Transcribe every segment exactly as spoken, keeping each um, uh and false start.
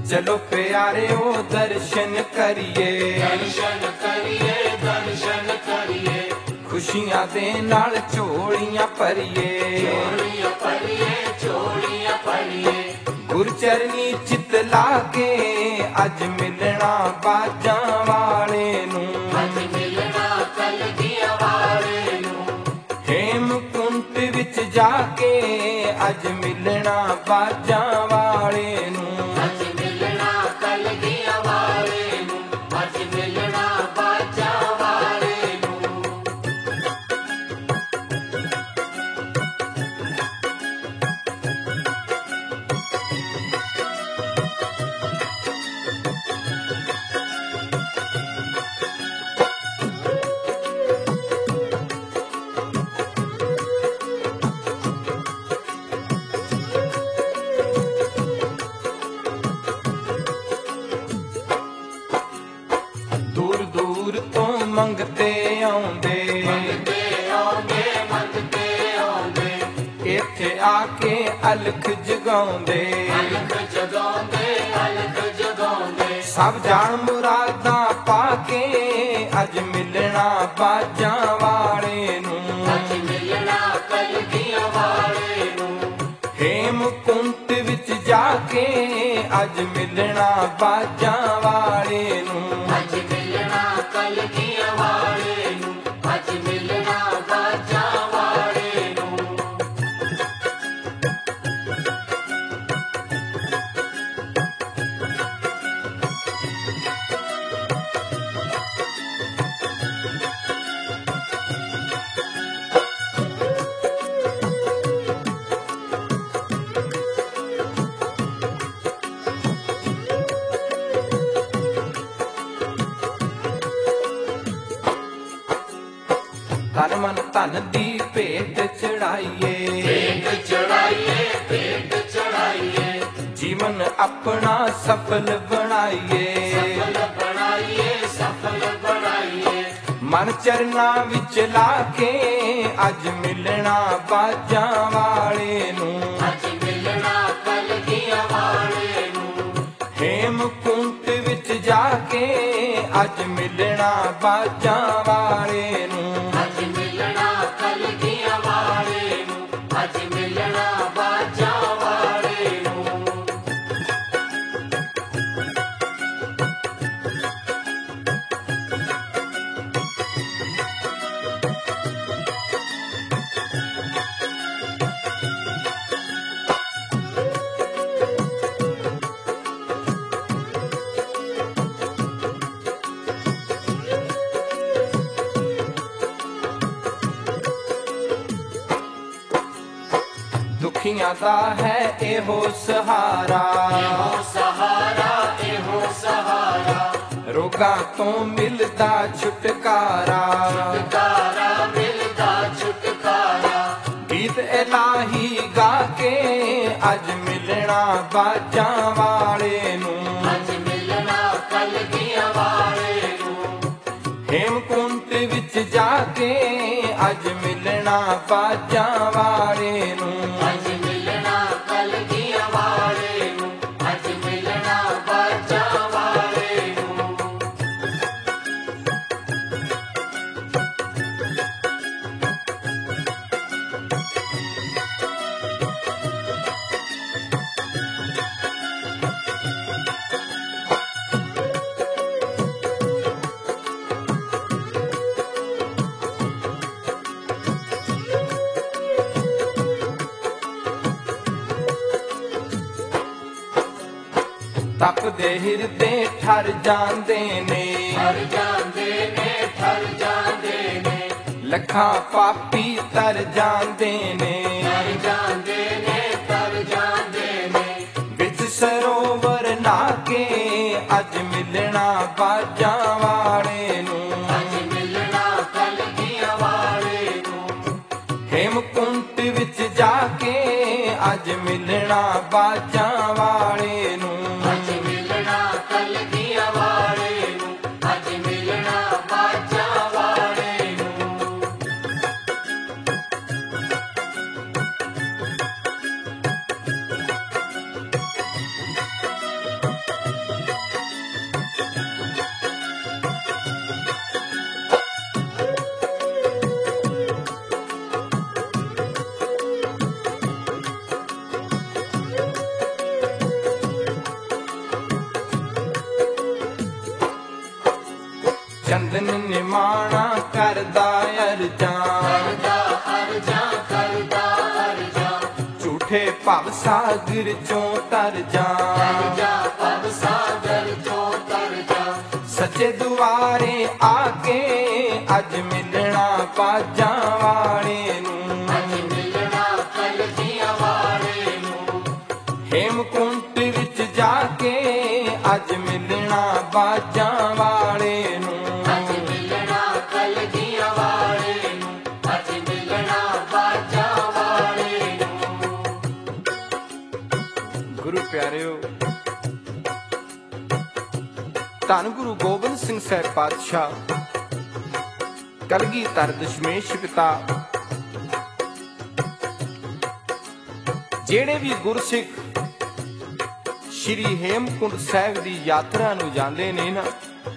चलो प्यारिओ दर्शन करिए, दर्शन करिए, दर्शन करिए, खुशियां दे नाल झोलियां भरिए, झोलियां भरिए, झोलियां भरिए। गुरचरनी चित ला के अज मिलना बाजां वाले नूं, अज मिलना कलगियां वाले नूं। हेमकुंट विच जाके अज मिलना बाजां वाले नूं, अज मिलना कलगियां वाले नूं, अज मिलना बाजां वाले नूं। दूर दूर तो मंगते आउंदे, मंगते आउंदे, मंगते आउंदे, इत्थे आके अलख जगाउंदे, अलख जगाउंदे, अलख जगाउंदे। सब जान मुरादां पाके अज मिलना बाजां वाले नूं, अज मिलना कलगियां वाले नूं। हेमकुंट विच जाके अज मिलना बाजां वाले नूं, अज मिलना कलगियां वाले नूं, अज मिलना बाजां वाले नूं। तन मन धन दी भेंट चढ़ाइए, भेंट चढ़ाइए, भेंट चढ़ाइए, जीवन अपना सफल बनाइए, सफल बनाइए, सफल बनाइए। मन चरना विच लाके अज मिलना बाजां वाले नूं, अज मिलना कलगियां वाले नूं। हेमकुंट विच जाके अज मिलना बाजां वाले नूं, अज मिलना कलगियां वाले नूं, अज मिलना बाजां वाले नूं। दुखियां दा है एहो सहारा, एहो सहारा, एहो सहारा, रोगां तो मिलदा छुटकारा, छुटकारा मिलदा छुटकारा। गीत इलाही गा के अज मिलना बाजां वाले नूं, अज मिलना कलगियां वाले नूं। हेमकुंट विच जाके अज मिलना बाजां वाले नूं, अज मिलना कलगियां वाले नूं, अज मिलना बाजां वाले नूं। तपदे हिरदे ठर जांदे ने, ठर जांदे ने, ठर जांदे ने, लखां पापी तर जांदे ने, तर जांदे ने, तर जांदे ने। विच सरोवर नाके अज मिलना बाजां वाले नूं, अज मिलना कलगियां वाले नूं। हेमकुंट विच जाके अज मिलना बाजां वाले नूं, अज मिलना कलगियां वाले नूं, अज मिलना बाजां वाले नूं। ਚੰਦਨ ਨਿਮਾਣਾ ਕਰਦਾ ਅਰਜਾਂ, ਕਰਦਾ ਅਰਜਾਂ, ਕਰਦਾ ਅਰਜਾਂ, ਝੂਠੇ ਭਵ ਸਾਗਰ ਚੋਂ ਤਰ ਜਾ, ਜਾ ਭਵ ਸਾਗਰ ਚੋਂ ਤਰ ਜਾ, ਸੱਚੇ ਦੁਆਰੇ ਆ ਕੇ ਅੱਜ ਮਿਲਣਾ ਬਾਜਾਂ ਵਾਲੇ ਨੂੰ, ਅੱਜ ਮਿਲਣਾ ਕਲਗੀਆਂ ਵਾਲੇ ਨੂੰ, ਹੇਮਕੁੰਟ ਵਿੱਚ ਜਾ ਕੇ ਅੱਜ ਮਿਲਣਾ ਬਾਜਾਂ ਵਾਲੇ ਨੂੰ, ਅੱਜ ਮਿਲਣਾ ਕਲਗੀਆਂ ਵਾਲੇ ਨੂੰ, ਅੱਜ ਮਿਲਣਾ ਬਾਜਾਂ ਵਾਲੇ ਨੂੰ। ਗੁਰੂ ਪਿਆਰਿਓ, ਧੰਨ ਗੁਰੂ ਗੋਬਿੰਦ ਸਿੰਘ ਸਾਹਿਬ ਪਾਤਸ਼ਾਹ ਕਲਗੀਧਰ ਦਸ਼ਮੇਸ਼ ਪਿਤਾ ਜਿਹੜੇ ਵੀ ਗੁਰਸਿੱਖ ਸ਼੍ਰੀ ਹੇਮਕੁੰਟ ਸਾਹਿਬ ਦੀ ਯਾਤਰਾ ਨੂੰ ਜਾਂਦੇ ਨੇ ਨਾ,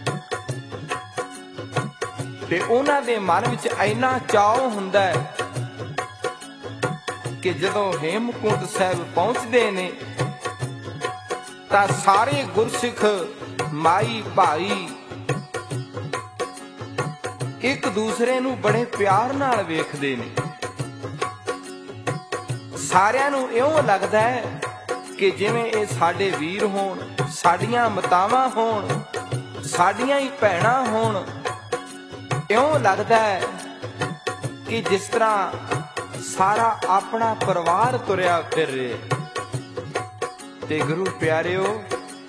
ਤੇ ਉਹਨਾਂ ਦੇ ਮਨ ਵਿੱਚ ਇੰਨਾ ਚਾਅ ਹੁੰਦਾ ਹੈ ਕਿ ਜਦੋਂ ਹੇਮਕੁੰਟ ਸਾਹਿਬ ਪਹੁੰਚਦੇ ਨੇ ਤਾਂ ਸਾਰੇ ਗੁਰਸਿੱਖ ਮਾਈ ਭਾਈ ਇੱਕ ਦੂਸਰੇ ਨੂੰ ਬੜੇ ਪਿਆਰ ਨਾਲ ਵੇਖਦੇ ਨੇ। ਸਾਰਿਆਂ ਨੂੰ ਇਉਂ ਲੱਗਦਾ ਹੈ ਕਿ ਜਿਵੇਂ ਇਹ ਸਾਡੇ ਵੀਰ ਹੋਣ, ਸਾਡੀਆਂ ਮਾਤਾਵਾਂ ਹੋਣ, ਸਾਡੀਆਂ ਹੀ ਭੈਣਾਂ ਹੋਣ। ਇਉਂ ਲੱਗਦਾ ਹੈ ਕਿ ਜਿਸ ਤਰ੍ਹਾਂ ਸਾਰਾ ਆਪਣਾ ਪਰਿਵਾਰ ਤੁਰਿਆ ਫਿਰ ਰਿਹਾ। ਤੇ ਗੁਰੂ ਪਿਆਰਿਓ,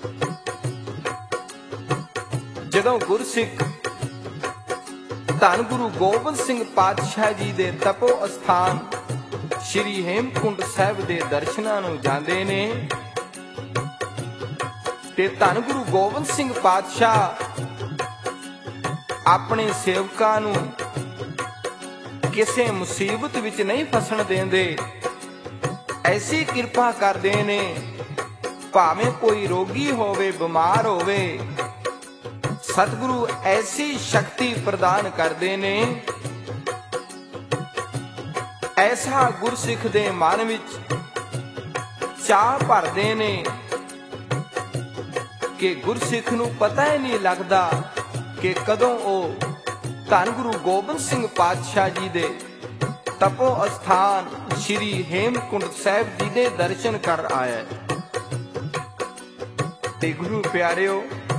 ਜਦੋਂ ਗੁਰਸਿੱਖ ਧੰਨ ਗੁਰੂ ਗੋਬਿੰਦ ਸਿੰਘ ਪਾਤਸ਼ਾਹ ਜੀ ਦੇ ਤਪੋ ਅਸਥਾਨ ਸ਼੍ਰੀ ਹੇਮਕੁੰਟ ਸਾਹਿਬ ਦੇ ਦਰਸ਼ਨਾਂ ਨੂੰ ਜਾਂਦੇ ਨੇ, ਤੇ ਧੰਨ ਗੁਰੂ ਗੋਬਿੰਦ ਸਿੰਘ ਪਾਤਸ਼ਾਹ ਆਪਣੇ ਸੇਵਕਾਂ ਨੂੰ ਕਿਸੇ ਮੁਸੀਬਤ ਵਿੱਚ ਨਹੀਂ ਫਸਣ ਦਿੰਦੇ। ਐਸੀ ਕਿਰਪਾ ਕਰਦੇ ਨੇ, ਭਾਵੇਂ ਕੋਈ ਰੋਗੀ ਹੋਵੇ, ਬਿਮਾਰ ਹੋਵੇ, ਸਤਿਗੁਰੂ ਐਸੀ ਸ਼ਕਤੀ ਪ੍ਰਦਾਨ ਕਰਦੇ ਨੇ, ਐਸਾ ਗੁਰਸਿੱਖ ਦੇ ਮਨ ਵਿੱਚ ਚਾਅ ਭਰਦੇ ਨੇ ਕਿ ਗੁਰਸਿੱਖ ਨੂੰ ਪਤਾ ਹੀ ਨਹੀਂ ਲੱਗਦਾ ਕਿ ਕਦੋਂ ਉਹ ਧੰਨ ਗੁਰੂ ਗੋਬਿੰਦ ਸਿੰਘ ਪਾਤਸ਼ਾਹ ਜੀ ਦੇ ਤਪੋ ਅਸਥਾਨ ਸ਼੍ਰੀ ਹੇਮਕੁੰਟ ਸਾਹਿਬ ਜੀ ਦੇ ਦਰਸ਼ਨ ਕਰ ਆਇਆ। ਤੇ ਗੁਰੂ ਪਿਆਰਿਓ,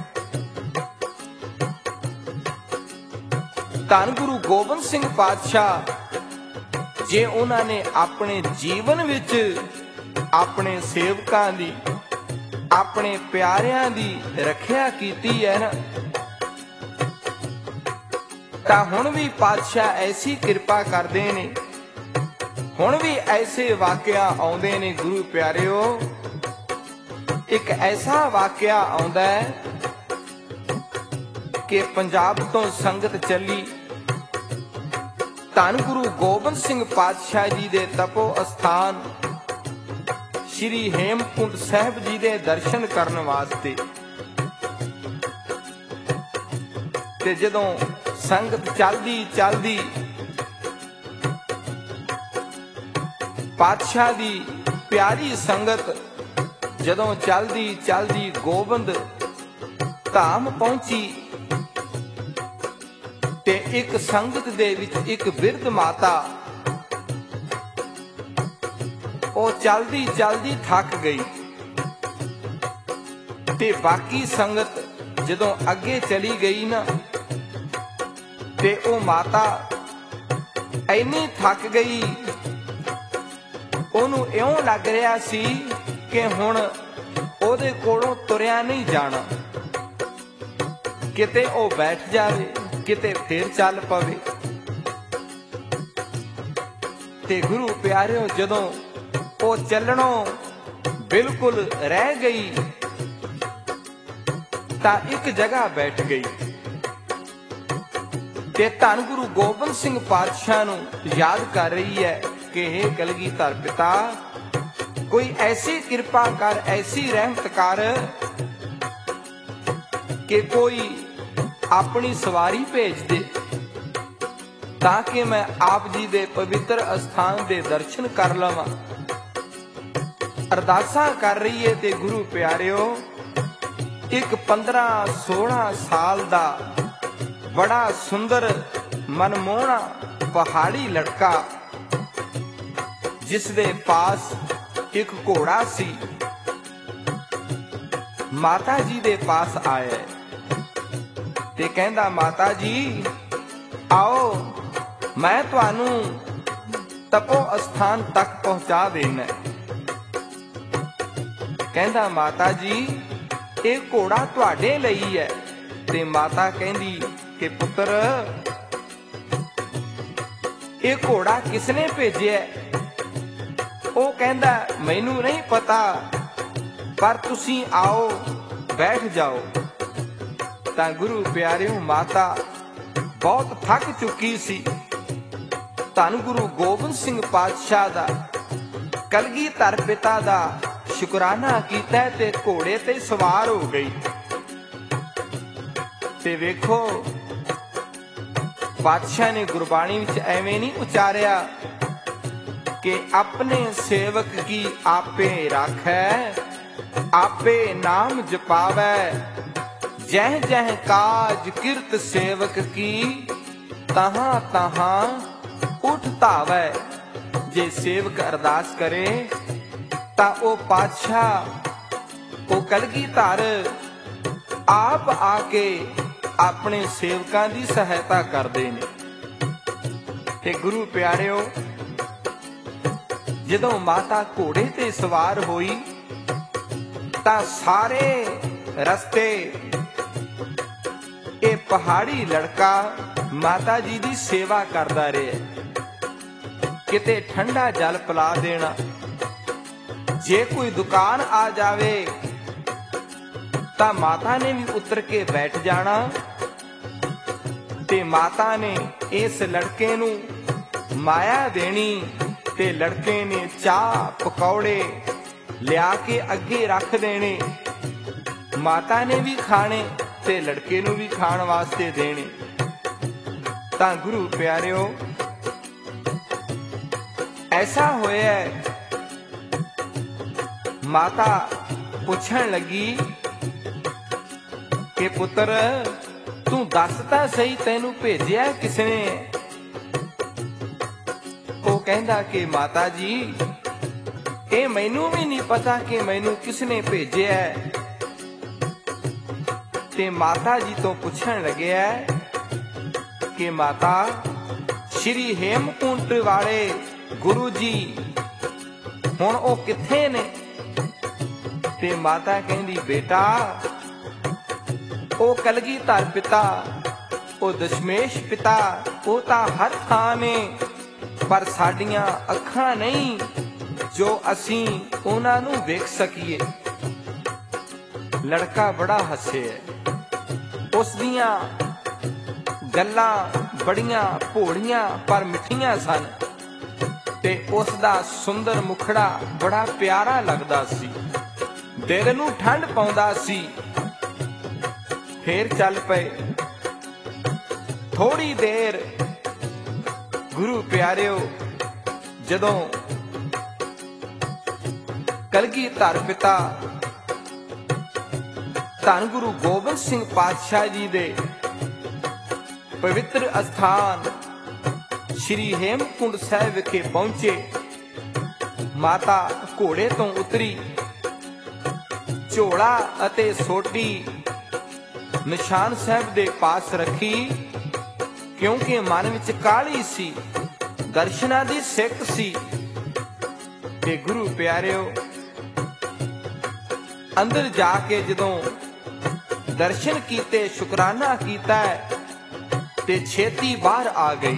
ਧੰਨ ਗੁਰੂ ਗੋਬਿੰਦ ਸਿੰਘ ਪਾਤਸ਼ਾਹ ਜੇ ਉਹਨਾਂ ਨੇ ਆਪਣੇ ਜੀਵਨ ਵਿੱਚ ਆਪਣੇ ਸੇਵਕਾਂ ਦੀ, ਆਪਣੇ ਪਿਆਰਿਆਂ ਦੀ ਰੱਖਿਆ ਕੀਤੀ ਹੈ ਨਾ, ਤਾਂ ਹੁਣ ਵੀ ਪਾਤਸ਼ਾਹ ਐਸੀ ਕਿਰਪਾ ਕਰਦੇ ਨੇ, ਹੁਣ ਵੀ ਐਸੇ ਵਾਕਿਆ ਆਉਂਦੇ ਨੇ। ਗੁਰੂ ਪਿਆਰਿਓ, ਇੱਕ ਐਸਾ ਵਾਕਿਆ ਆਉਂਦਾ ਹੈ ਕਿ ਪੰਜਾਬ ਤੋਂ ਸੰਗਤ ਚੱਲੀ ਧੰਨ ਗੁਰੂ ਗੋਬਿੰਦ ਸਿੰਘ ਪਾਤਸ਼ਾਹ ਜੀ ਦੇ ਤਪੋ ਅਸਥਾਨ ਸ਼੍ਰੀ ਹੇਮਕੁੰਟ ਸਾਹਿਬ ਜੀ ਦੇ ਦਰਸ਼ਨ ਕਰਨ ਵਾਸਤੇ। ਤੇ ਜਦੋਂ ਸੰਗਤ ਚੱਲਦੀ ਚੱਲਦੀ ਪਾਤਸ਼ਾਹ ਦੀ ਪਿਆਰੀ ਸੰਗਤ ਜਦੋਂ ਚੱਲਦੀ ਚੱਲਦੀ ਗੋਬਿੰਦ ਧਾਮ ਪਹੁੰਚੀ, ਤੇ ਇੱਕ ਸੰਗਤ ਦੇ ਵਿੱਚ ਇੱਕ ਬਿਰਧ ਮਾਤਾ, ਉਹ ਚੱਲਦੀ ਚੱਲਦੀ ਥੱਕ ਗਈ, ਤੇ ਬਾਕੀ ਸੰਗਤ ਜਦੋਂ ਅੱਗੇ ਚਲੀ ਗਈ ਨਾ, ਤੇ ਉਹ ਮਾਤਾ ਇੰਨੀ ਥੱਕ ਗਈ, ਉਹਨੂੰ ਇਉਂ ਲੱਗ ਰਿਹਾ ਸੀ ਕਿ ਹੁਣ ਉਹਦੇ ਕੋਲੋਂ ਤੁਰਿਆ ਨਹੀਂ ਜਾਣਾ, ਕਿਤੇ ਉਹ ਬੈਠ ਜਾਵੇ, ਕਿਤੇ ਫੇਰ ਚੱਲ ਪਵੇ। ਤੇ ਗੁਰੂ ਪਿਆਰਿਓ, ਜਦੋਂ ਉਹ ਚੱਲਣੋਂ ਬਿਲਕੁਲ ਰਹਿ ਗਈ ਤਾਂ ਇੱਕ ਜਗ੍ਹਾ ਬੈਠ ਗਈ, ਤੇ ਧੰਨ ਗੁਰੂ ਗੋਬਿੰਦ ਸਿੰਘ ਪਾਤਸ਼ਾਹ ਨੂੰ ਯਾਦ ਕਰ ਰਹੀ ਹੈ ਕਿ हे ਕਲਗੀਧਰ ਪਿਤਾ, ਕੋਈ ਐਸੀ ਕਿਰਪਾ ਕਰ, ਐਸੀ ਰਹਿਮਤ ਕਰ ਕਿ ਕੋਈ ਆਪਣੀ ਸਵਾਰੀ ਭੇਜ ਦੇ, ਤਾਂ ਕਿ ਮੈਂ ਆਪ ਜੀ ਦੇ ਪਵਿੱਤਰ ਅਸਥਾਨ ਦੇ ਦਰਸ਼ਨ ਕਰ ਲਵਾਂ। ਅਰਦਾਸਾਂ ਕਰ ਰਹੀ ਹੈ। ਤੇ ਗੁਰੂ ਪਿਆਰਿਓ, ਇੱਕ ਪੰਦਰਾਂ ਸੋਲਾਂ ਸਾਲ ਦਾ बड़ा सुंदर मनमोहना पहाड़ी लड़का जिस दे पास एक घोड़ा सी माता जी दे पास आया ते कहंदा माता जी आओ मैं तुहानू तपो स्थान तक पहुंचा देना। कहंदा माता जी ये घोड़ा तुहाडे लई है। ते माता कहंदी कि पुत्र ये घोड़ा किसने भेजिया? वो कहंदा मैनू नहीं पता, पर तुसी आओ बैठ जाओ। तां गुरु प्यारिओ माता बहुत थक चुकी सी। धन गुरु गोबिंद सिंह पातशाह दा कलगीधर पिता दा शुकराना कीता ते घोड़े ते सवार हो गई। ते वेखो पातशाह ने गुरबाणी विच एवें नहीं उचारिया कि अपने सेवक की आपे राखै, आपे नाम जपावै, जह जह काज किरत सेवक की, तहां तहां उठ धावै। जे सेवक अरदास करे तां ओ पातशाह ओ कलगीधर आप आके अपने सेवकां दी सहायता करदे ने। ते गुरु प्यारिओ जदों माता घोड़े ते सवार होई तां सारे रस्ते ये पहाड़ी लड़का माता जी दी सेवा करदा रहे। किते ठंडा जल पिला देना, जे कोई दुकान आ जावे तां माता ने भी उतर के बैठ जाना। ते माता ने इस लड़के नू माया देनी ते लड़के ने चाह पकौड़े लिया के अगे रख देने। माता ने भी खाने ते लड़के नू भी खाण वास्ते देने। तां गुरु प्यारिओ ऐसा होया माता पुछण लगी कि पुत्र तू दस तां सही तैनू भेजिया किसने? वो कहंदा कि माता जी ये मैनू भी नहीं पता कि मैनू किसने भेजिया। ते माता जी तो पुछण लग्या कि माता श्री हेमकुंट वाले गुरु जी हुण ओ किथे ने? ते माता कहंदी बेटा ओ कलगीधर पिता ओ दशमेश पिता ओ तां हर थां ने, पर साडियां अखां नहीं जो असीं उन्हां नूं वेख सकीए। लड़का बड़ा हसे। उस दियां गल्लां बड़ियां भोड़ियां पर मिठियां सन ते उस दा सुंदर मुखड़ा बड़ा प्यारा लगदा सी, दिल नूं ठंड पाउंदा सी। फिर चल पे थोड़ी देर गुरु प्यारिओ जदों कलगीधर पिता धन गुरु गोबिंद सिंह पातशाह जी दे पवित्र अस्थान श्री हेमकुंड साहिब विखे पहुंचे। माता घोड़े तो उतरी, झोला अते सोटी निशान साहब दे पास रखी, क्योंकि मन विच काली सी, दर्शना दी सिक सी। ते गुरु प्यारिओ अंदर जाके जदों दर्शन कीते, शुकराना कीता ते छेती बाहर आ गई।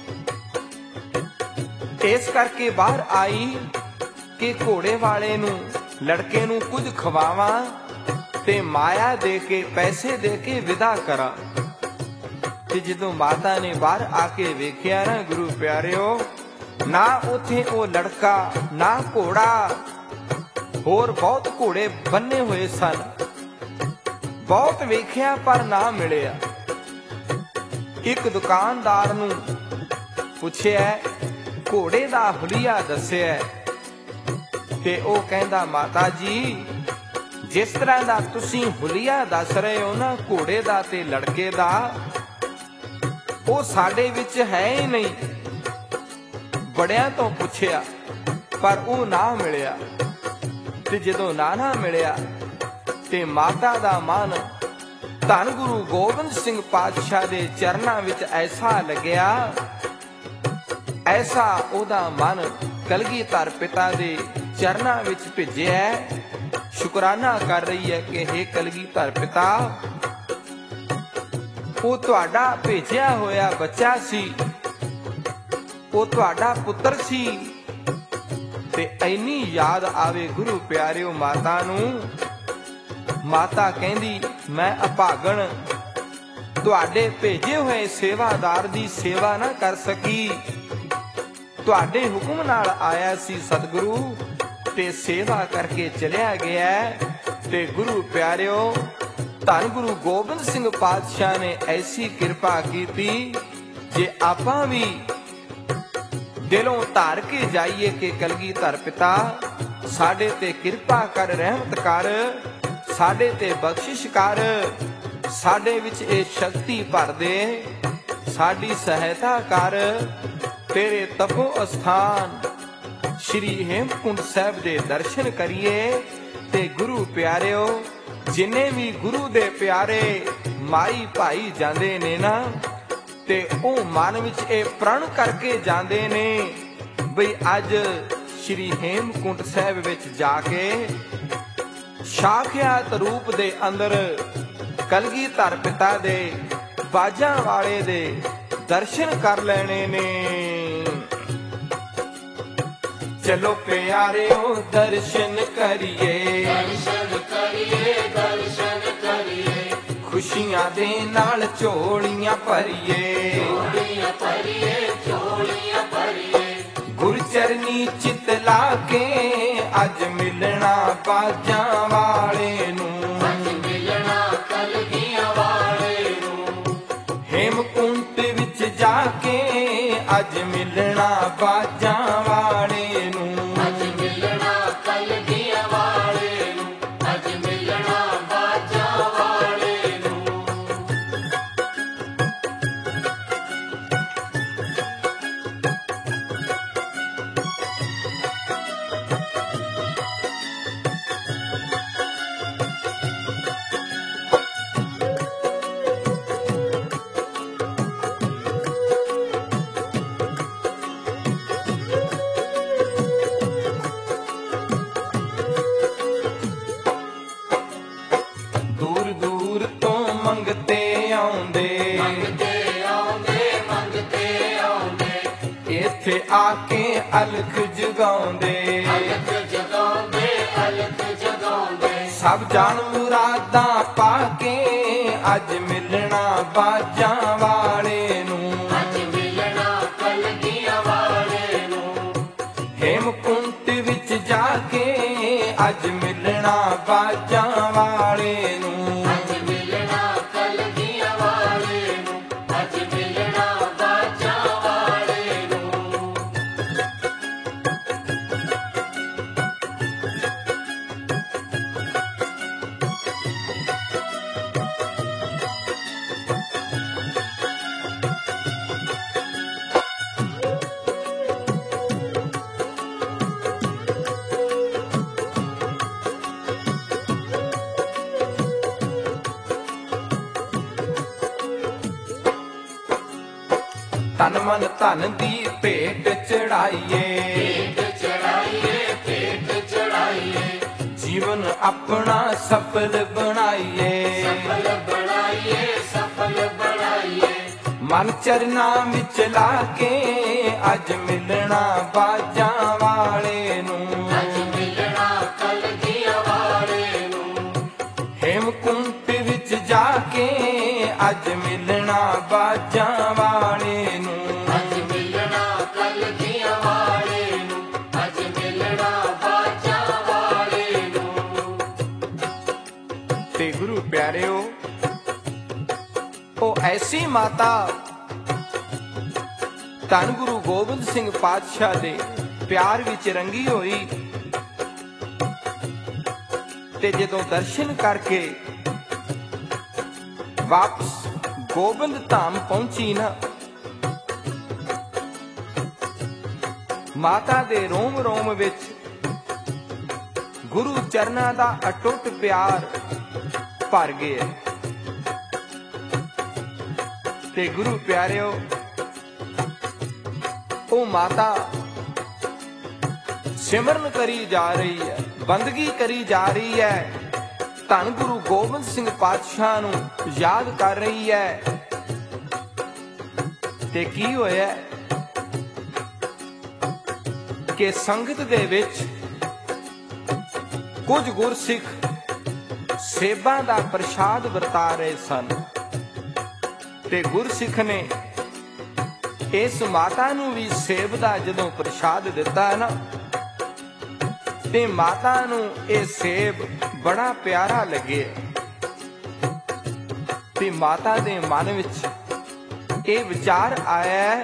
इस करके बाहर आई कि घोड़े वाले नू लड़के नू कुछ खवावां ते माया दे के पैसे दे के विदा करा। ते जदों माता ने बाहर आके वेख्या ना गुरु प्यारिओ, ना उथे ओ लड़का ना घोड़ा, होर बहुत घोड़े बन्ने हुए सन। बहुत वेख्या पर ना मिलिया। एक दुकानदार नू पुछया, घोड़े दा हुलिया दस्सिया ते ओ कहंदा माता जी जिस तरह दा तुसीं हुलिया दस रहे हो ना घोड़े दा ते लड़के दा, ਉਹ ਸਾਡੇ ਵਿੱਚ ਹੈ ਹੀ ਨਹੀਂ। ਬੜਿਆਂ ਤੋਂ ਪੁੱਛਿਆ ਪਰ ਉਹ ਨਾ ਮਿਲਿਆ, ਤੇ ਜਦੋਂ ਨਾ ਨਾ ਮਿਲਿਆ ਤੇ ਮਾਤਾ ਦਾ ਮਨ ਧੰਨ ਗੁਰੂ ਗੋਬਿੰਦ ਸਿੰਘ ਪਾਤਸ਼ਾਹ ਦੇ ਚਰਨਾਂ ਵਿੱਚ ਐਸਾ ਲੱਗਿਆ, ਐਸਾ ਉਹਦਾ ਮਨ ਕਲਗੀਧਰ ਪਿਤਾ ਦੇ ਚਰਨਾਂ ਵਿੱਚ ਭਿੱਜਿਆ। ਸ਼ੁਕਰਾਨਾ ਕਰ ਰਹੀ ਹੈ ਕਿ हे ਕਲਗੀਧਰ ਪਿਤਾ, ਉਹ ਤੁਹਾਡਾ ਭੇਜਿਆ ਹੋਇਆ ਬੱਚਾ ਸੀ, ਉਹ ਤੁਹਾਡਾ ਪੁੱਤਰ ਸੀ। ਤੇ ਇੰਨੀ ਯਾਦ ਆਵੇ ਗੁਰੂ ਪਿਆਰਿਓ ਮਾਤਾ ਨੂੰ। ਮਾਤਾ ਕਹਿੰਦੀ ਮੈਂ ਅਭਾਗਣ ਤੁਹਾਡੇ ਭੇਜੇ ਹੋਏ ਸੇਵਾਦਾਰ ਦੀ ਸੇਵਾ ਨਾ ਕਰ ਸਕੀ। ਤੁਹਾਡੇ ਹੁਕਮ ਨਾਲ ਆਇਆ ਸੀ ਸਤਿਗੁਰੂ, ਤੇ ਸੇਵਾ ਕਰਕੇ ਚਲਿਆ ਗਿਆ। ਤੇ ਗੁਰੂ ਪਿਆਰਿਓ ਧੰਨ ਗੁਰੂ ਗੋਬਿੰਦ ਸਿੰਘ ਪਾਤਸ਼ਾਹ ਨੇ ਐਸੀ ਕਿਰਪਾ ਕੀਤੀ, ਜੇ ਆਪਾਂ ਵੀ ਦਿਲੋਂ ਧਾਰ ਕੇ ਜਾਈਏ ਕਿ ਕਲਗੀਧਰ ਪਿਤਾ ਸਾਡੇ ਤੇ ਕਿਰਪਾ ਕਰ, ਰਹਿਮਤ ਕਰ, ਸਾਡੇ ਤੇ ਬਖਸ਼ਿਸ਼ ਕਰ, ਸਾਡੇ ਵਿੱਚ ਇਹ ਸ਼ਕਤੀ ਭਰ ਦੇ, ਸਾਡੀ ਸਹਾਇਤਾ ਕਰ। ਤੇਰੇ ਤਪੋ ਅਸਥਾਨ ਸ਼੍ਰੀ ਹੇਮਕੁੰਟ ਸਾਹਿਬ ਦੇ ਦਰਸ਼ਨ ਕਰੀਏ। ਤੇ ਗੁਰੂ ਪਿਆਰਿਓ ਜਿੰਨੇ ਵੀ ਗੁਰੂ ਦੇ ਪਿਆਰੇ ਮਾਈ ਭਾਈ ਜਾਂਦੇ ਨੇ ਨਾ, ਤੇ ਉਹ ਮਨ ਵਿੱਚ ਇਹ ਪ੍ਰਣ ਕਰਕੇ ਜਾਂਦੇ ਨੇ ਬਈ ਅੱਜ ਸ਼੍ਰੀ ਹੇਮਕੁੰਟ ਸਾਹਿਬ ਵਿੱਚ ਜਾ ਕੇ ਸਾਖਿਆਤ ਰੂਪ ਦੇ ਅੰਦਰ ਕਲਗੀਧਰ ਪਿਤਾ ਦੇ ਬਾਜਾਂ ਵਾਲੇ ਦੇ ਦਰਸ਼ਨ ਕਰ ਲੈਣੇ ਨੇ। ਚਲੋ ਪਿਆਰਿਓ ਦਰਸ਼ਨ ਕਰੀਏ, ਦਰਸ਼ਨ ਕਰੀਏ, ਦਰਸ਼ਨ ਕਰੀਏ, ਖੁਸ਼ੀਆਂ ਦੇ ਨਾਲ ਝੋਲੀਆਂ ਭਰੀਏ, ਝੋਲੀਆਂ ਭਰੀਏ, ਝੋਲੀਆਂ ਭਰੀਏ। ਗੁਰਚਰਨੀ ਚਿਤ ਲਾ ਕੇ ਅੱਜ ਮਿਲਣਾ ਬਾਜਾਂ ਵਾਲੇ ਨੂੰ, ਅੱਜ ਮਿਲਣਾ ਕਲਗੀਆਂ ਵਾਲੇ ਨੂੰ। ਹੇਮਕੁੰਟ ਵਿੱਚ ਜਾ ਕੇ ਅੱਜ ਮਿਲਣਾ ਬਾਜਾਂ ਵਾਲੇ ਨੂੰ, ਅੱਜ ਮਿਲਣਾ ਕਲਗੀਆਂ ਵਾਲੇ ਨੂੰ, ਅੱਜ ਮਿਲਣਾ ਬਾਜਾਂ ਵਾਲੇ ਨੂੰ। ਦੂਰ ਦੂਰ ਤੋਂ ਮੰਗਤੇ ਆਉਂਦੇ, ਮੰਗਤੇ ਆਉਂਦੇ, ਮੰਗਤੇ ਆਉਂਦੇ, ਇੱਥੇ ਆ ਕੇ ਅਲਖ ਜਗਾਉਂਦੇ, ਅਲਖ ਜਗਾਉਂਦੇ, ਅਲਖ ਜਗਾਉਂਦੇ। ਸਭ ਜਾਣ ਮੁਰਾਦਾਂ ਪਾ ਕੇ ਅੱਜ ਮਿਲਣਾ ਬਾਜਾਂ ਵਾਲੇ ਨੂੰ, ਅੱਜ ਮਿਲਣਾ ਕਲਗੀਆਂ ਵਾਲੇ ਨੂੰ। ਹੇਮਕੁੰਟ ਵਿੱਚ ਜਾ ਕੇ ਅੱਜ ਮਿਲਣਾ ਬਾਜਾਂ ਵਾਲੇ ਨੂੰ, ਅੱਜ ਮਿਲਣਾ ਕਲਗੀਆਂ ਵਾਲੇ ਨੂੰ, ਅੱਜ ਮਿਲਣਾ ਬਾਜਾਂ ਵਾਲੇ ਨੂੰ। ਤਨ ਮਨ ਧਨ ਦੀ ਭੇਟ ਚੜਾਈਏ, ਭੇਟ ਚੜਾਈਏ, ਭੇਟ ਚੜਾਈਏ, ਜੀਵਨ ਆਪਣਾ ਸਫਲ ਬਣਾਈਏ, ਸਫਲ ਬਣਾਈਏ, ਸਫਲ ਬਣਾਈਏ। ਮਨ ਚਰਨਾਂ ਵਿੱਚ ਲਾ ਕੇ ਅੱਜ ਮਿਲਣਾ ਬਾਜਾਂ ਵਾਲੇ ਨੂੰ, ਅੱਜ ਮਿਲਣਾ ਕਲਗੀਆਂ ਵਾਲੇ ਨੂੰ। ਹੇਮਕੁੰਟ ਵਿੱਚ ਜਾ ਕੇ ਅੱਜ ਮਿਲਣਾ ਬਾਜਾਂ ਵਾਲੇ ਨੂੰ, ਅੱਜ ਮਿਲਣਾ ਕਲਗੀਆਂ ਵਾਲੇ ਨੂੰ, ਅੱਜ ਮਿਲਣਾ ਬਾਜਾਂ ਵਾਲੇ ਨੂੰ। ਤੇ ਗੁਰੂ ਪਿਆਰਿਓ ਉਹ ਐਸੀ ਮਾਤਾ ਧੰਨ ਗੁਰੂ ਗੋਬਿੰਦ ਸਿੰਘ ਪਾਤਸ਼ਾਹ ਦੇ ਪਿਆਰ ਵਿੱਚ ਰੰਗੀ ਹੋਈ, ਤੇ ਜਦੋਂ ਦਰਸ਼ਨ ਕਰਕੇ ਵਾਪਸ ਗੋਬਿੰਦ ਧਾਮ ਪਹੁੰਚੀ ਨਾ, ਮਾਤਾ ਦੇ ਰੋਮ ਰੋਮ ਵਿੱਚ ਗੁਰੂ ਚਰਨਾਂ ਦਾ ਅਟੁੱਟ ਪਿਆਰ ਭਰ ਗਿਆ। ਤੇ ਗੁਰੂ ਪਿਆਰਿਓ, ਉਹ ਮਾਤਾ ਸਿਮਰਨ ਕਰੀ ਜਾ ਰਹੀ ਹੈ, ਬੰਦਗੀ ਕਰੀ ਜਾ ਰਹੀ ਹੈ, ਧੰਨ ਗੁਰੂ ਗੋਬਿੰਦ ਸਿੰਘ ਪਾਤਸ਼ਾਹ ਨੂੰ ਯਾਦ ਕਰ ਰਹੀ ਹੈ। ਤੇ ਕੀ ਹੋਇਆ ਕਿ ਸੰਗਤ ਦੇ ਵਿੱਚ ਕੁਝ ਗੁਰਸਿੱਖ ਸੇਬਾਂ ਦਾ ਪ੍ਰਸ਼ਾਦ ਵਰਤਾ ਰਹੇ ਸਨ ਤੇ ਗੁਰਸਿੱਖ ਨੇ ਇਸ ਮਾਤਾ ਨੂੰ ਵੀ ਸੇਬ ਦਾ ਜਦੋਂ ਪ੍ਰਸ਼ਾਦ ਦਿੱਤਾ ਨਾ, ਤੇ ਮਾਤਾ ਨੂੰ ਇਹ ਸੇਬ ਬੜਾ ਪਿਆਰਾ ਲੱਗੇ ਤੇ ਮਾਤਾ ਦੇ ਮਨ ਵਿੱਚ ਇਹ ਵਿਚਾਰ ਆਇਆ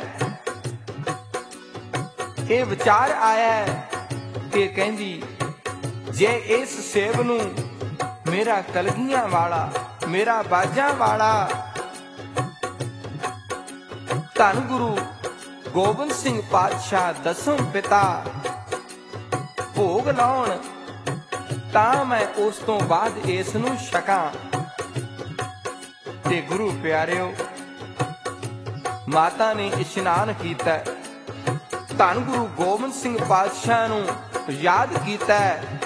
ਇਹ ਵਿਚਾਰ ਆਇਆ ਕਿ ਕਹਿੰਦੀ, ਜੇ ਇਸ ਸੇਬ ਨੂੰ ਮੇਰਾ ਕਲਗੀਆਂ ਵਾਲਾ, ਮੇਰਾ ਬਾਜਾਂ ਵਾਲਾ ਧੰਨ ਗੁਰੂ ਗੋਬਿੰਦ ਸਿੰਘ ਪਾਤਸ਼ਾਹ ਦਸਮ ਪਿਤਾ ਭੋਗ ਲਾਉਣ, ਤਾਂ ਮੈਂ ਉਸ ਤੋਂ ਬਾਅਦ ਇਸ ਨੂੰ ਛਕਾਂ। ਤੇ ਗੁਰੂ ਪਿਆਰਿਓ, ਮਾਤਾ ਨੇ ਇਸ਼ਨਾਨ ਕੀਤਾ, ਧੰਨ ਗੁਰੂ ਗੋਬਿੰਦ ਸਿੰਘ ਪਾਤਸ਼ਾਹ ਨੂੰ ਯਾਦ ਕੀਤਾ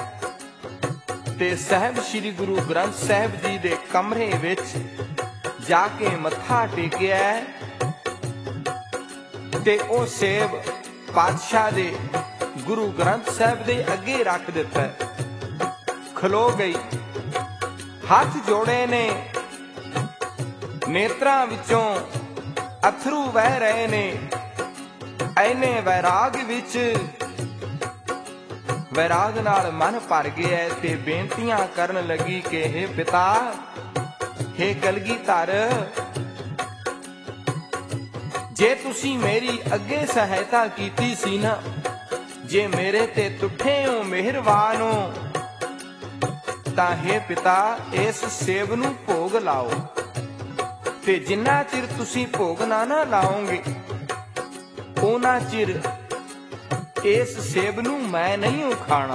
ਤੇ ਸਾਹਿਬ ਸ੍ਰੀ ਗੁਰੂ ਗ੍ਰੰਥ ਸਾਹਿਬ ਜੀ ਦੇ ਕਮਰੇ ਵਿੱਚ ਜਾ ਕੇ ਮੱਥਾ ਟੇਕਿਆ ਤੇ ਉਹ ਸੇਬ ਪਾਤਸ਼ਾਹ ਦੇ ਗੁਰੂ ਗ੍ਰੰਥ ਸਾਹਿਬ ਦੇ ਅੱਗੇ ਰੱਖ ਦਿੱਤਾ। ਖਲੋ ਗਈ, ਹੱਥ ਜੋੜੇ ਨੇ, ਨੇਤਰਾਂ ਵਿੱਚੋਂ ਅਥਰੂ ਵਹਿ ਰਹੇ ਨੇ। ਐਨੇ ਵੈਰਾਗ ਵਿੱਚ, ਵੈਰਾਗ ਨਾਲ ਮਨ ਭਰ ਗਿਆ ਤੇ ਬੇਨਤੀਆਂ ਕਰਨ ਲੱਗੀ ਕਿ ਹੇ ਪਿਤਾ, ਹੇ ਕਲਗੀਧਰ, ਜੇ ਤੁਸੀਂ ਮੇਰੀ ਅੱਗੇ ਸਹਾਇਤਾ ਕੀਤੀ ਸੀ ਨਾ, ਜੇ ਮੇਰੇ ਤੇ ਤੁਠੇ ਹੋ, ਮਿਹਰਬਾਨ ਹੋ, ਤਾਂ ਹੇ ਪਿਤਾ ਇਸ ਸੇਬ ਨੂੰ ਭੋਗ ਲਾਓ। ਤੇ ਜਿੰਨਾ ਚਿਰ ਤੁਸੀਂ ਭੋਗ ਨਾ ਨਾ ਲਾਓਗੇ, ਉਹਨਾਂ ਚਿਰ ਇਸ ਸੇਬ ਨੂੰ ਮੈਂ ਨਹੀਂ ਖਾਣਾ।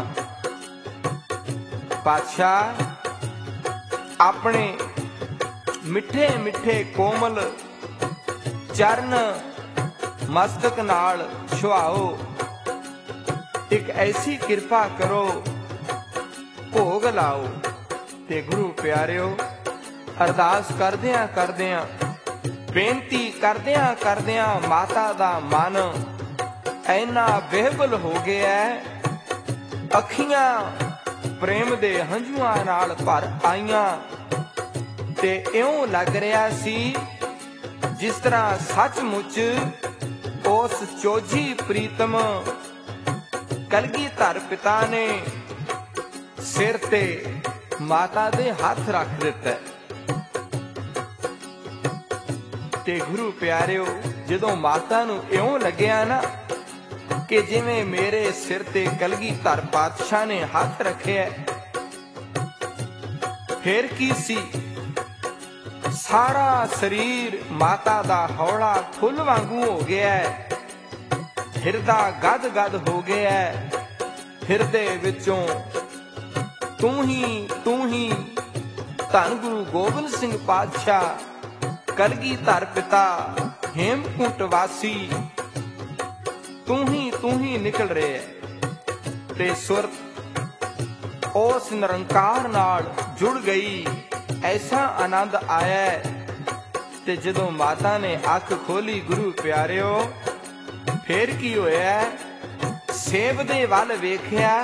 ਪਾਤਸ਼ਾਹ ਆਪਣੇ ਮਿੱਠੇ ਮਿੱਠੇ ਕੋਮਲ ਚਰਨ ਮਸਤਕ ਨਾਲ ਛੁਆਓ, ਇੱਕ ਐਸੀ ਕਿਰਪਾ ਕਰੋ, ਭੋਗ ਲਾਓ। ਤੇ ਗੁਰੂ ਪਿਆਰਿਓ, ਅਰਦਾਸ ਕਰਦਿਆਂ ਕਰਦਿਆਂ, ਬੇਨਤੀ ਕਰਦਿਆਂ ਕਰਦਿਆਂ ਮਾਤਾ ਦਾ ਮਨ ਐਨਾ ਬੇਹਬਲ ਹੋ ਗਿਆ, ਅੱਖੀਆਂ ਪ੍ਰੇਮ ਦੇ ਹੰਝੂਆਂ ਨਾਲ ਭਰ ਆਈਆਂ ਤੇ ਇਉਂ ਲੱਗ ਰਿਹਾ ਸੀ ਜਿਸ ਤਰ੍ਹਾਂ ਸੱਚਮੁੱਚ ਉਸ ਚੋਜੀ ਪ੍ਰੀਤਮ ਕਲਗੀਧਰ ਪਿਤਾ ਨੇ ਸਿਰ ਤੇ ਮਾਤਾ ਦੇ ਹੱਥ ਰੱਖ ਦਿੱਤਾ। ਤੇ ਗੁਰੂ ਪਿਆਰਿਓ, ਜਦੋਂ ਮਾਤਾ ਨੂੰ ਇਉਂ ਲੱਗਿਆ ਨਾ ਕਿ ਜਿਵੇਂ ਮੇਰੇ ਸਿਰ ਤੇ ਕਲਗੀਧਰ ਪਾਤਸ਼ਾਹ ਨੇ ਹੱਥ ਰੱਖਿਆ, ਫਿਰ ਕੀ ਸੀ, ਸਾਰਾ ਸਰੀਰ ਮਾਤਾ ਦਾ ਹੌਲਾ ਫੁੱਲ ਵਾਂਗੂ ਹੋ ਗਿਆ, ਹਿਰਦਾ ਗਦ ਗਦ ਹੋ ਗਿਆ, ਹਿਰਦੇ ਵਿੱਚੋਂ ਤੂੰ ਹੀ ਤੂੰ ਹੀ ਧੰਨ ਗੁਰੂ ਗੋਬਿੰਦ ਸਿੰਘ ਪਾਤਸ਼ਾਹ ਕਲਗੀਧਰ ਪਿਤਾ ਹੇਮਕੁੰਟ ਵਾਸੀ, ਤੂੰ ਹੀ ਤੂੰ ਹੀ ਨਿਕਲ ਰਿਹਾ। ਤੇ ਸੁਰਤ ਉਸ ਨਿਰੰਕਾਰ ਨਾਲ ਜੁੜ ਗਈ, ਐਸਾ ਆਨੰਦ ਆਇਆ। ਤੇ ਜਦੋਂ ਮਾਤਾ ਨੇ ਅੱਖ ਖੋਲੀ ਗੁਰੂ ਪਿਆਰਿਓ, ਫੇਰ ਕੀ ਹੋਇਆ, ਸੇਬ ਦੇ ਵੱਲ ਵੇਖਿਆ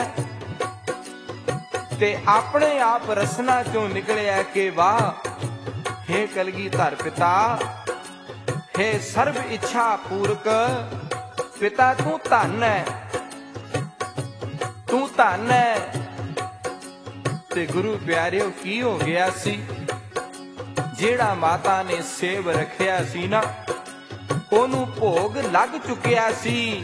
ਤੇ ਆਪਣੇ ਆਪ ਰਸਨਾ ਚੋਂ ਨਿਕਲਿਆ ਕਿ ਵਾਹ, ਹੇ ਕਲਗੀਧਰ ਪਿਤਾ, ਹੇ ਸਰਬ ਇੱਛਾ ਪੂਰਕ ਪਿਤਾ, ਤੂੰ ਧੰਨ ਹੈ, ਤੂੰ ਧੰਨ ਹੈ। ਤੇ ਗੁਰੂ ਪਿਆਰਿਓ, ਕੀ ਹੋ ਗਿਆ ਸੀ, ਜਿਹੜਾ ਮਾਤਾ ਨੇ ਸੇਬ ਰੱਖਿਆ ਸੀ ਨਾ, ਉਹਨੂੰ ਭੋਗ ਲੱਗ ਚੁੱਕਿਆ ਸੀ।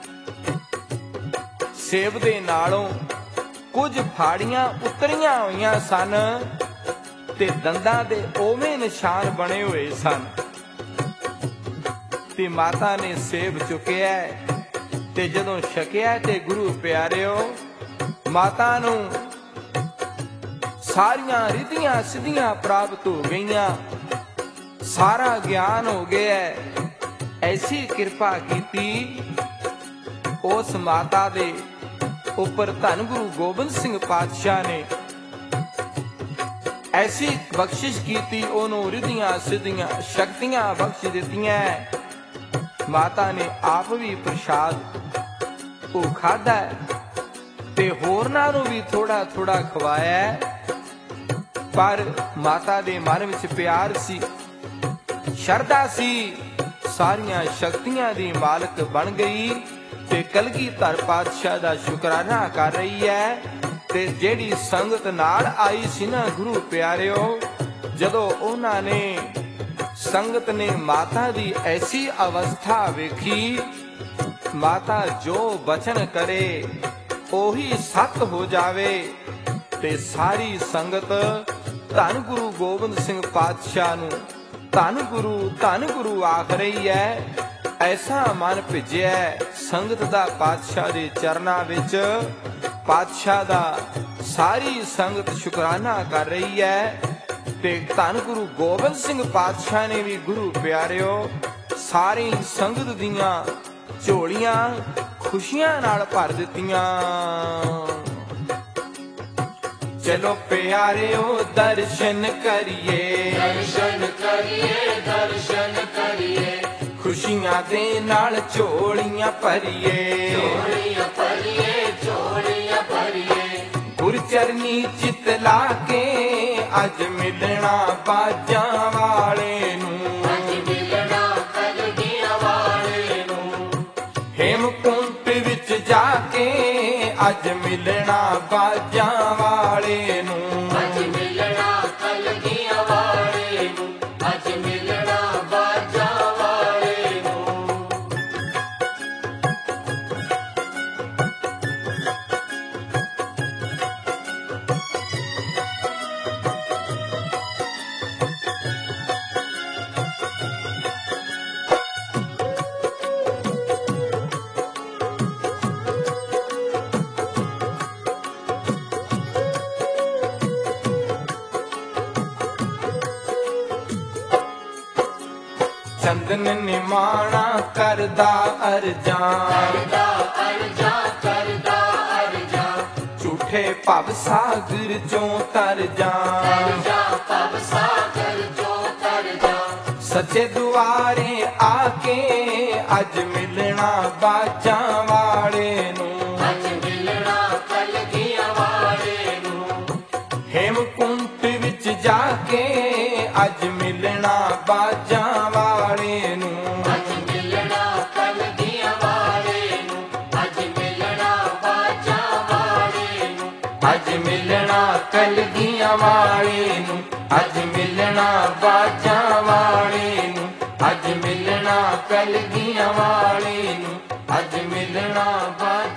ਸੇਬ ਦੇ ਨਾਲੋਂ ਕੁਝ ਫਾੜੀਆਂ ਉਤਰੀਆਂ ਹੋਈਆਂ ਸਨ ਤੇ ਦੰਦਾਂ ਦੇ ਓਵੇਂ ਨਿਸ਼ਾਨ ਬਣੇ ਹੋਏ ਸਨ। ਤੇ ਮਾਤਾ ਨੇ ਸੇਬ ਚੁੱਕਿਆ ਤੇ ਜਦੋਂ ਛਕਿਆ ਤੇ ਗੁਰੂ ਪਿਆਰਿਓ ਮਾਤਾ ਨੂੰ ਸਾਰੀਆਂ ਰਿਧੀਆਂ ਸਿੱਧੀਆਂ ਪ੍ਰਾਪਤ ਹੋ ਗਈਆਂ, ਸਾਰਾ ਗਿਆਨ ਹੋ ਗਿਆ। ਐਸੀ ਕਿਰਪਾ ਕੀਤੀ ਉਸ ਮਾਤਾ ਦੇ ਉੱਪਰ ਧੰਨ ਗੁਰੂ ਗੋਬਿੰਦ ਸਿੰਘ ਪਾਤਸ਼ਾਹ ਨੇ, ਐਸੀ ਬਖਸ਼ਿਸ਼ ਕੀਤੀ, ਉਹਨੂੰ ਰਿਧੀਆਂ ਸਿੱਧੀਆਂ ਸ਼ਕਤੀਆਂ ਬਖਸ਼ ਦਿੱਤੀਆਂ। ਮਾਤਾ ਨੇ ਆਪ ਵੀ ਪ੍ਰਸ਼ਾਦ ਉਹ ਖਾਧਾ ਤੇ ਹੋਰਨਾਂ ਨੂੰ ਵੀ ਥੋੜਾ ਥੋੜਾ ਖਵਾਇਆ, ਪਰ ਮਾਤਾ ਦੇ ਮਨ ਵਿੱਚ ਪਿਆਰ ਸੀ, ਸ਼ਰਧਾ ਸੀ, ਸਾਰੀਆਂ ਸ਼ਕਤੀਆਂ ਦੀ ਮਾਲਕ ਬਣ ਗਈ ਤੇ ਕਲਗੀਧਰ ਪਾਤਸ਼ਾਹ ਦਾ ਸ਼ੁਕਰਾਨਾ ਕਰ ਰਹੀ ਹੈ। ਤੇ ਜਿਹੜੀ ਸੰਗਤ ਨਾਲ ਆਈ ਸੀ ਨਾ ਗੁਰੂ ਪਿਆਰਿਓ, ਜਦੋਂ ਉਹਨਾਂ ਨੇ ਸੰਗਤ ਨੇ ਮਾਤਾ ਦੀ ਐਸੀ ਅਵਸਥਾ ਵੇਖੀ, ਮਾਤਾ ਜੋ ਬਚਨ ਕਰੇ ਉਹੀ ਸੱਤ ਹੋ ਜਾਵੇ, ਤੇ ਸਾਰੀ ਸੰਗਤ ਧੰਨ ਗੁਰੂ ਗੋਬਿੰਦ ਸਿੰਘ ਪਾਤਸ਼ਾਹ ਨੂੰ ਧੰਨ ਗੁਰੂ ਧੰਨ ਗੁਰੂ ਆਖ ਰਹੀ ਹੈ। ਐਸਾ ਮਨ ਭਿੱਜਿਆ ਸੰਗਤ ਦਾ ਪਾਤਸ਼ਾਹ ਦੇ ਚਰਨਾਂ ਵਿੱਚ, ਪਾਤਸ਼ਾਹ ਦਾ ਸਾਰੀ ਸੰਗਤ ਸ਼ੁਕਰਾਨਾ ਕਰ ਰਹੀ ਹੈ। ਤੇ ਧੰਨ ਗੁਰੂ ਗੋਬਿੰਦ ਸਿੰਘ ਪਾਤਸ਼ਾਹ ਨੇ ਵੀ ਗੁਰੂ ਪਿਆਰਿਓ ਸਾਰੀ ਸੰਗਤ ਦੀਆਂ ਝੋਲੀਆਂ ਖੁਸ਼ੀਆਂ ਨਾਲ ਭਰ ਦਿੱਤੀਆਂ। ਚਲੋ ਪਿਆਰਿਓ ਦਰਸ਼ਨ ਕਰੀਏ, ਦਰਸ਼ਨ ਕਰੀਏ, ਦਰਸ਼ਨ ਕਰੀਏ, ਖੁਸ਼ੀਆਂ ਦੇ ਨਾਲ ਝੋਲੀਆਂ ਭਰੀਏ, ਝੋਲੀਆਂ ਭਰੀਏ, ਝੋਲੀਆਂ ਭਰੀਏ। ਗੁਰਚਰਨੀ ਚਿਤ ਲਾ ਕੇ ਅੱਜ ਮਿਲਣਾ ਬਾਜਾਂ ਵਾਲੇ ਨੂੰ, ਅੱਜ ਮਿਲਣਾ ਕਲਗੀਆਂ ਵਾਲੇ ਨੂੰ। ਹੇਮਕੁੰਟ ਵਿੱਚ ਜਾ ਕੇ ਅੱਜ ਮਿਲਣਾ ਬਾਜਾਂ ਵਾਲੇ ਨੂੰ, ਅੱਜ ਮਿਲਣਾ ਕਲਗੀਆਂ ਵਾਲੇ ਨੂੰ, ਅੱਜ ਮਿਲਣਾ ਬਾਜਾਂ ਵਾਲੇ ਨੂੰ। ਚੰਦਨ ਨਿਮਾਣਾ ਕਰਦਾ ਅਰਜਾਂ, ਕਰਦਾ ਅਰਜਾਂ, ਕਰਦਾ ਅਰਜਾਂ, ਝੂਠੇ ਭਵ ਸਾਗਰ ਚੋਂ ਤਰ ਜਾ, ਅਰਜਾਂ ਭਵ ਸਾਗਰ ਚੋਂ ਤਰ ਜਾ। ਸੱਚੇ ਦੁਆਰੇ ਆ ਕੇ ਅੱਜ ਮਿਲਣਾ ਬਾਜਾਂ ਵਾਲੇ ਨੂੰ, ਅੱਜ ਮਿਲਣਾ ਕਲਗੀਆਂ ਵਾਲੇ ਨੂੰ। ਹੇਮਕੁੰਟ ਵਿੱਚ ਜਾ ਕੇ ਅੱਜ ਮਿਲਣਾ ਬਾਜਾਂ ਵਾਲੇ ਨੂੰ, ਅੱਜ ਮਿਲਣਾ ਕਲਗੀਆਂ ਵਾਲੇ ਨੂੰ, ਅੱਜ ਮਿਲਣਾ ਬਾਜਾਂ ਵਾਲੇ ਨੂੰ। ਅੱਜ ਮਿਲਣਾ ਕਲਗੀਆਂ ਵਾਲੇ ਨੂੰ, ਅੱਜ ਮਿਲਣਾ ਬਾਜਾਂ ਵਾਲੇ ਨੂੰ, ਅੱਜ ਮਿਲਣਾ ਕਲਗੀਆਂ ਵਾਲੇ ਨੂੰ, ਅੱਜ ਮਿਲਣਾ ਬਾਜਾਂ